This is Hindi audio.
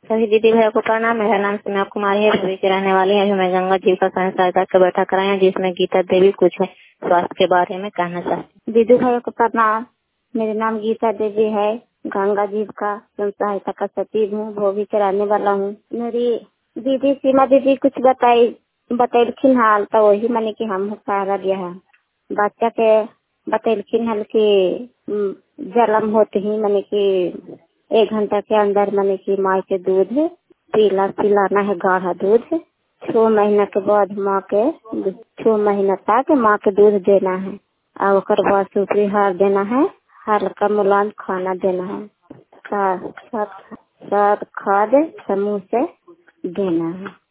सभी दीदी भैया को प्रणाम। मेरा नाम सीमा कुमारी है, भूमि की रहने वाली है। अभी मैं गंगा जी का सहायता का बैठक कराई है, जिसमें गीता देवी कुछ स्वास्थ्य के बारे में कहना चाहती हूँ। दीदी भैया को प्रणाम। मेरा नाम गीता देवी है, गंगा जी का सहायता का सचिव हूँ, भोगी के रहने वाला हूँ। मेरी दीदी सीमा दीदी कुछ बतैलखिन हाल, तो वही मैंने की हम सहारा दिया है। बच्चा के बतैलखिन हाल की जन्म होते ही मैंने की 1 घंटा के अंदर मैंने की माँ के दूध पिलाना है, गाढ़ा दूध। 6 महीना के बाद माँ के 6 महीना तक माँ के दूध देना है, और उसके बाद सुपरी हार देना है, हल्का मुलायम खाना देना है, साथ खाद समूह से देना है।